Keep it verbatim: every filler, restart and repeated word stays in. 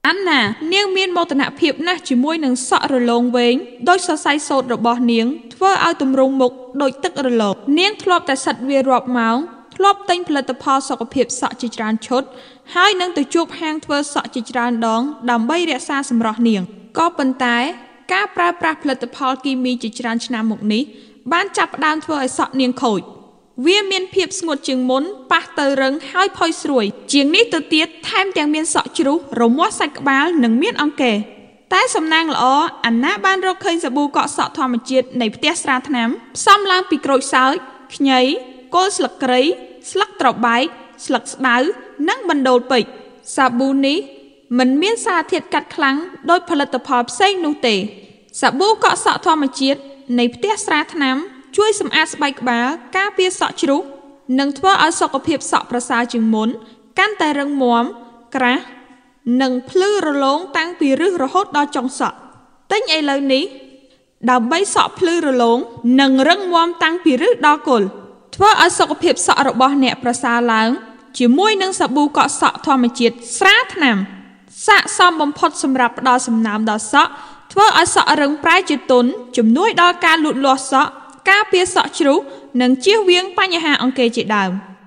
អានណានាងមានមោទនភាពណាស់ជាមួយនឹងសក់រលោងវែងដោយសរសៃសូត្ររបស់នាងធ្វើឲ្យទម្រង់មុខដូចទឹករលកនាងធ្លាប់តែសិតវារាប់ម៉ោងធ្លាប់ទិញផលិតផលសុខភាពសក់ជាច្រើនឈុតហើយនឹងទៅជួបហាងធ្វើសក់ជាច្រើនដងដើម្បីរក្សាសម្រស់នាងក៏ប៉ុន្តែការប្រើប្រាស់ផលិតផលគីមីជាច្រើនឆ្នាំមកនេះបានចាប់ផ្ដើមធ្វើឲ្យសក់នាងខូចវាមានភាពស្ងួតជាងមុនប៉ះទៅរឹងហើយផុយស្រួយជាងនេះទៅទៀតថែមទាំងមានសក់ជ្រុះរមាស់សាច់ក្បាលនិងមានអង្គែតែសំណាងល្អអាណាបានរកឃើញសាប៊ូកក់សក់ធម្មជាតិនៃផ្ទះស្រាថ្នាំផ្សំឡើងពីក្រូចសើចខ្ញីគល់ស្លឹកគ្រៃស្លឹកត្របែកស្លឹកស្តៅនិងបណ្ដូលពេជ្រសាប៊ូនេះមិនមានសារធាតុកាត់ខ្លាំងដោយផលិតផលផ្សេងនោះទេសាប៊ូកក់សក់ធម្មជាតិនៃផ្ទះស្រាថ្នាំជួយសម្អាតស្បែកក្បាលការពារសក់ជ្រុះនិងធ្វើឲ្យសុខភាពសក់ប្រសើរជាងមុនកាន់តែរឹងមាំក្រាស់និងភ្លឺរលោងតាំងពីឫសរហូតដល់ចុងសក់ទិញឥឡូវនេះដើម្បីសក់ភ្លឺរលោងនិងរឹងមាំតាំងពីឫសដល់គល់ធ្វើឲ្យសុខភាពសក់របស់អ្នកប្រសើរឡើងជាមួយនឹងសាប៊ូកក់សក់ធម្មជាតិស្រាថ្នាំស័ក្តិសមបំផុតសម្រាប់ផ្ដល់សំណើមដល់សក់ធ្វើឲ្យសក់រឹងប្រែជាទន់ជំនួយដល់ការលូតលាស់សក់ការពារសក់ជ្រុះនិងជៀសវាងបញ្ហាអង្គែជាដើម